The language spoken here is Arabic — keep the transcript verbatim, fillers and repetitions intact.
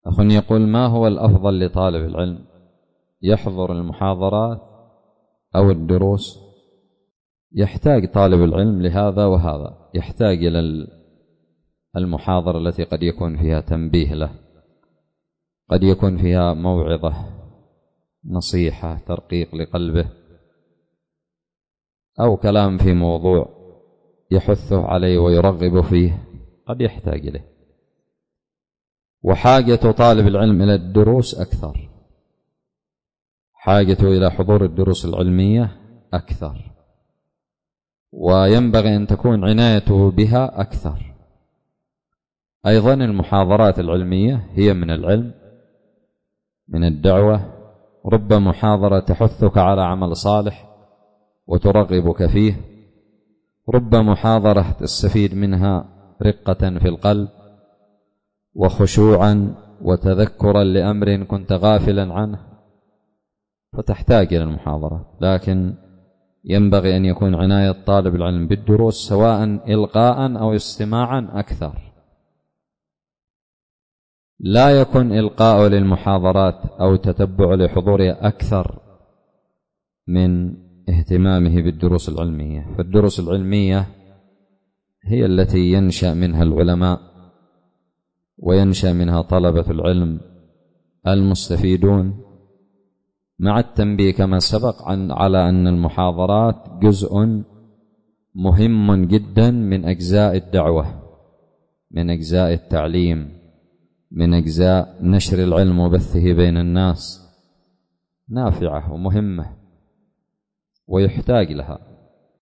أخ يقول: ما هو الأفضل لطالب العلم، يحضر المحاضرات أو الدروس؟ يحتاج طالب العلم لهذا وهذا. يحتاج إلى المحاضرة التي قد يكون فيها تنبيه له، قد يكون فيها موعظة، نصيحة، ترقيق لقلبه، أو كلام في موضوع يحثه عليه ويرغب فيه، قد يحتاج إليه. وحاجة طالب العلم إلى الدروس أكثر، حاجته إلى حضور الدروس العلمية أكثر، وينبغي أن تكون عنايته بها أكثر. أيضا المحاضرات العلمية هي من العلم، من الدعوة. رب محاضرة تحثك على عمل صالح وترغبك فيه، رب محاضرة تستفيد منها رقة في القلب وخشوعا وتذكرا لأمر كنت غافلا عنه، فتحتاج إلى المحاضرة. لكن ينبغي أن يكون عناية طالب العلم بالدروس سواء إلقاء أو استماعا أكثر. لا يكون إلقاء للمحاضرات أو تتبع لحضورها أكثر من اهتمامه بالدروس العلمية. فالدروس العلمية هي التي ينشأ منها العلماء وينشأ منها طلبة العلم المستفيدون، مع التنبيه كما سبق عن على أن المحاضرات جزء مهم جدا من أجزاء الدعوة، من أجزاء التعليم، من أجزاء نشر العلم وبثه بين الناس، نافعة ومهمة ويحتاج لها.